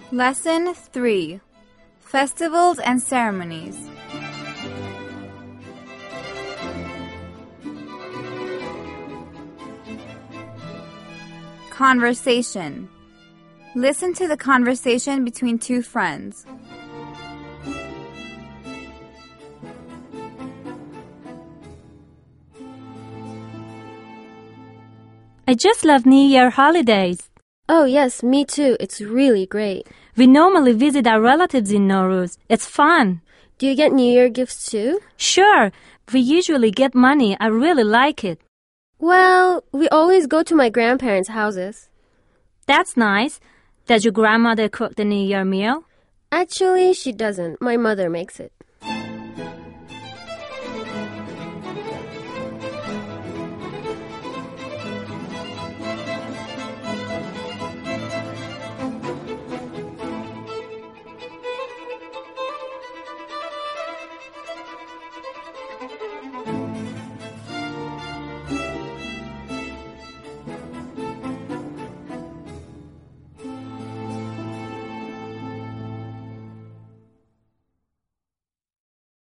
Lesson 3. Festivals and Ceremonies. Conversation. Listen to the conversation between two friends. I just love New Year holidays. Oh yes, me too. It's really great. We normally visit our relatives in Nowruz. It's fun. Do you get New Year gifts too? Sure. We usually get money. I really like it. Well, we always go to my grandparents' houses. That's nice. Does your grandmother cook the New Year meal? Actually, she doesn't. My mother makes it.